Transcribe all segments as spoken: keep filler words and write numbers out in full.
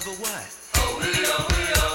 love or what? Oh, we are, we are.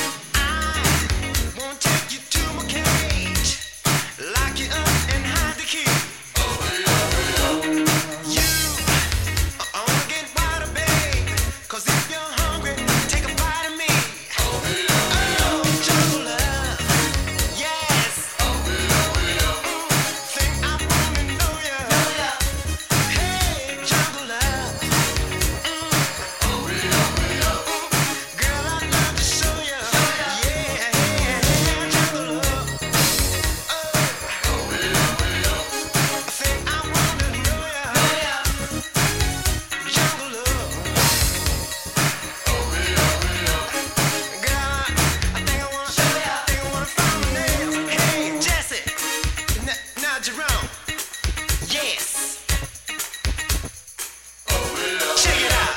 I won't take you to my cage, lock you up and hide the key. Oh, we are, we are. You are only getting wider, babe, 'cause if you're hungry, take a bite of me. Oh, we are, we are. Oh, jungle love, yes. Oh, we are, we are. Think I wanna know ya. Hey, jungle love, Oh, we are, we are. girl, I'd love to show ya. Yeah, yeah, jungle love. Oh, we are, we are. Think I wanna know ya. Jungle love. Oh, we are, we are. Girl, I think I wanna, I think I wanna find my nails. Hey, Jesse, N- now Jerome, yes, Oh, we are. check it out.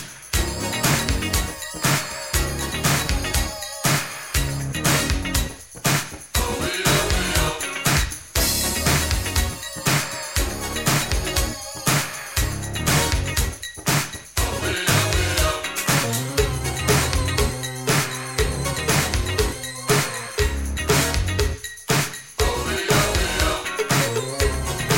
Oh, we are, we are. Oh, we are, we are. Oh, we are, we are.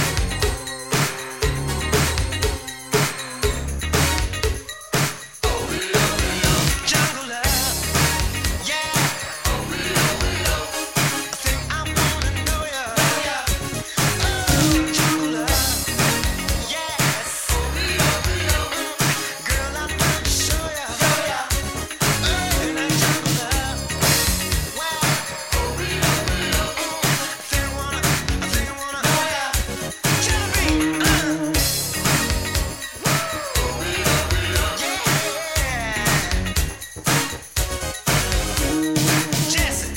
Oh, we are, we are. Jungle love, yeah. Oh, we are, we are. I think I wanna know ya. Oh, jungle love, yes. Oh, we are, we are. Girl, I'd love to show ya. Oh, that jungle love, wow. Oh, we are, we are. I think I wanna, I think I wanna know ya. Jeremy, uh, Oh, we are, we are. yeah. Jesse,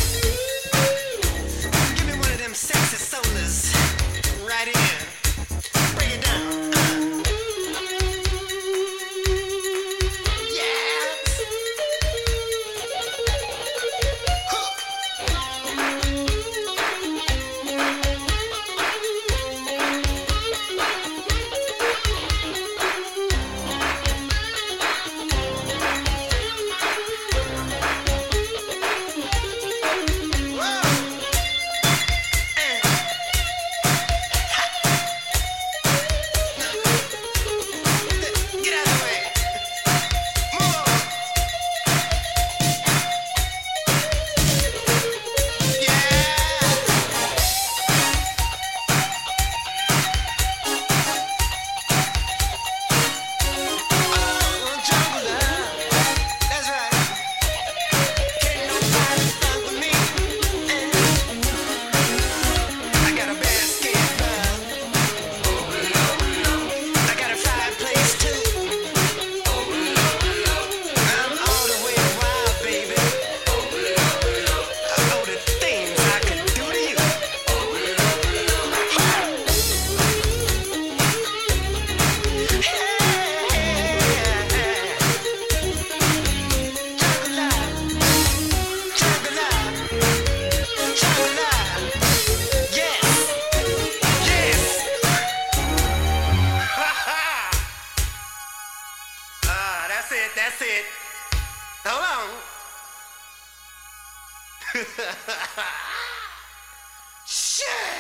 give me one of them sexy solas. Right in. Break it down. Uh. Yes. Whoa. Eh. Get out of the way. Move over. Yeah. Oh, jungle love. That's right. Can't nobody fuck with me. I got a basket ball. Oh, we are, we are. I got a fireplace too. Oh, we are, we are. I'm all the way wild, baby. Oh, we are, we are. Oh, the things I could do to you. Oh, we are, we are. That's it, that's it. Hold on. Shit!